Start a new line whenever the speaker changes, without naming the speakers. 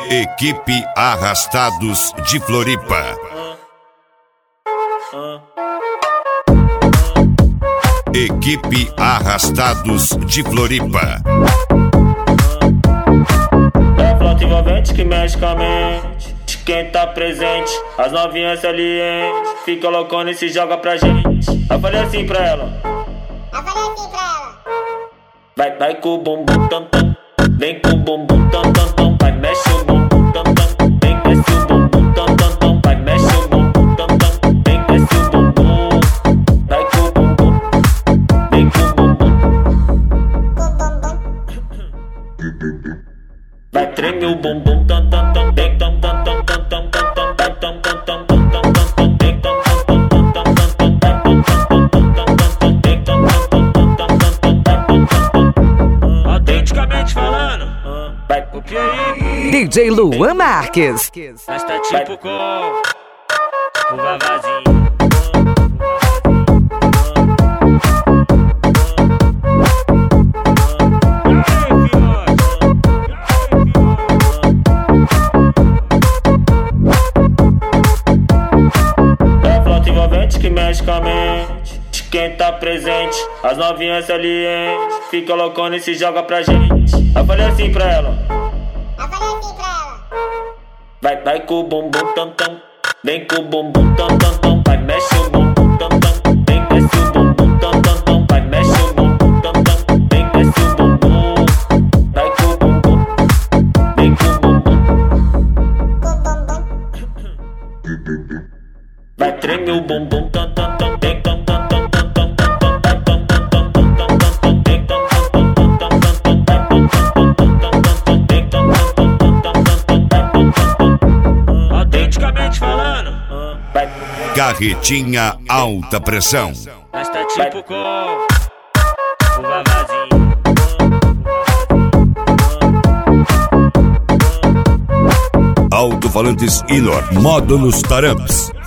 Equipe Arrastados de Floripa. Equipe Arrastados de Floripa.
É flauta envolvente que mexe com a mente de quem tá presente. As novinhas salientes fica loucona e se joga pra gente. Eu falei assim pra ela. Vai com o bumbum tam tam. Vem com o bumbum tam tam tam. Vai mexe o bumbum tam tam. Vem desce o bumbum tam tam tam. Vai mexe o bumbum tam tam. Vem desce o bumbum. Vai com o bumbum. Vem com o bumbum. Vai treme o bumbum tam tam tam. Vem tam tam tam tam tam tam tam. Vai tam tam tam tam tam tam tam. Vem tam tam tam tam tam tam tam. Vai tam tam tam tam tam tam tam. Vem tam tam tam tam tam tam. Vai tam tam tam. Autenticamente falando, vai pro aí.
DJ Luan Marques.
Nós tá tipo com o Vavazinho. É flauta envolvente que mexe com a mente de quem tá presente. As novinhas salientes fica loucona e se joga pra gente. Eu falei assim pra ela. Vai com o bumbum tam tam. Vem com o bumbum tam tam tam. Vai mexe o bumbum tam tam. Vem desce o bumbum tam tam tam. Vai mexe o bumbum tam tam. Vem desce o bumbum. Vai com o bumbum. Vem com o bumbum. Vai treme o bumbum tam tam tam. Vem tam tam tam tam tam tam. Vai tam tam tam tam tam tam. Vem tam tam tam tam tam tam. Vai tam tam tam tam tam tam. Vem tam tam tam tam tam tam. Vai tam tam tam. Autenticamente falando, vai.
Carretinha Alta Pressão.
Nós tá tipo com o Vavazinho.
Alto-falantes Inor. Modo nos taramps.